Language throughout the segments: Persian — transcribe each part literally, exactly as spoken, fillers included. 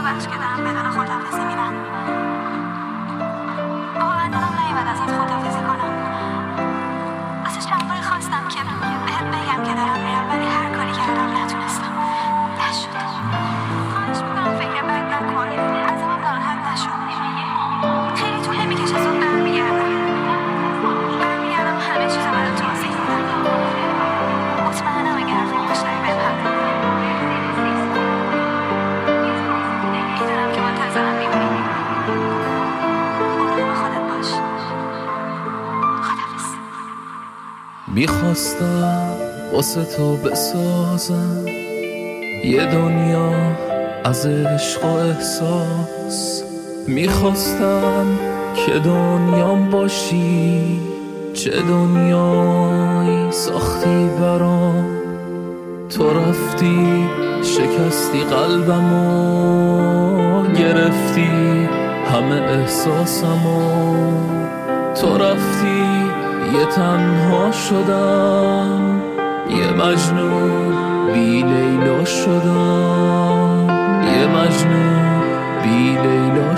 بخش که دارم بدون خداحافظی میرم. واقعا دلم نیومد ازت خداحافظی کنم. واسه چند باری خواستم که بهت بگم که دارم میرم، ولی هر کاری کردم نتونستم. نشد. خواهش میکنم فکر بد نکن. ازم ناراحت نشو. خیلی طول نمیکشه، زود برمیگردم. برمیگردم همه چیز رو برات توضیح میدم. مطمئنم اگه حرفم مشتری بهم میدونم که منتظرم میمونی. مراقب خودت باش. خداحافظ. میخواستم واسه تو بسازم یه دنیا از عشق و احساس. میخواستم که دنیام باشی، چه دنیایی ساختی برام. تو رفتی شکستی قلبمو، گرفتی همه احساسمو. تو رفتی یه تنها شدم، یه مجنون بی لیلا شدم، یه مجنون بی لیلا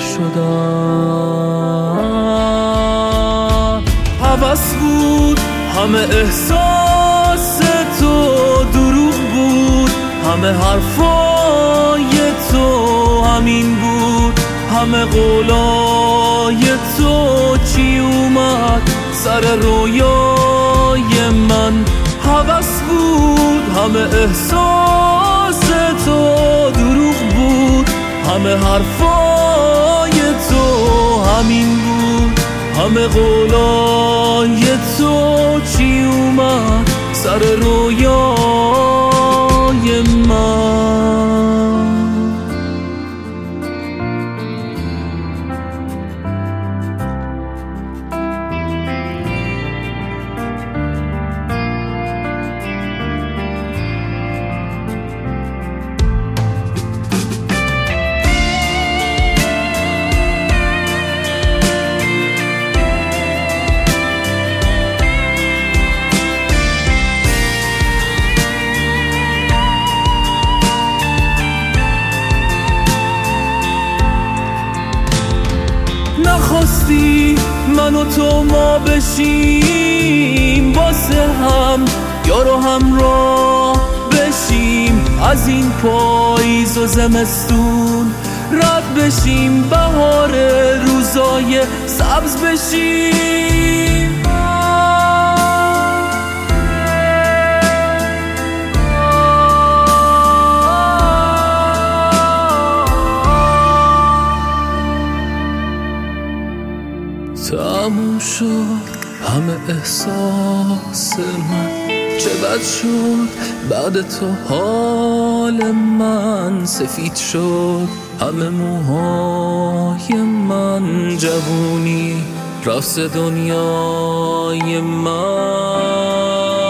شدم. هوس بود همه احساس تو، دروغ بود همه حرفای تو، همین بود همه قولای تو. چی اومد سر رویای من؟ هوس بود همه احساس تو، دروغ بود همه حرفای تو، همین بود همه قولای تو. چی اومد سر رویای من؟ نخواستی من و تو ما بشیم، واسه هم یار و همراه بشیم. از این پاییز و زمستون رد بشیم، بهار روزای سبز بشیم. تموم شد همه احساس من، چه بد شد بعد تو حال من. سفید شد همه موهای من، جوونی راست دنیای من.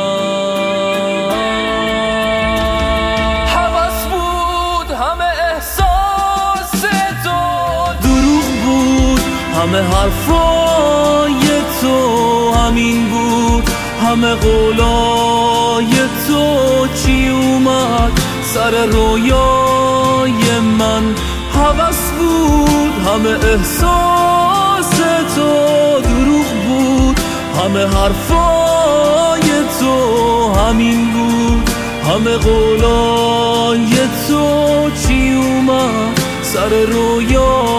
هوس بود همه احساس تو، دروغ بود همه حرفای تو، همین بود همه قولای تو. چی اومد سر رویای من؟ هوس بود همه احساس تو، دروغ بود همه حرفای تو، همین بود همه قولای تو. چی اومد سر رویای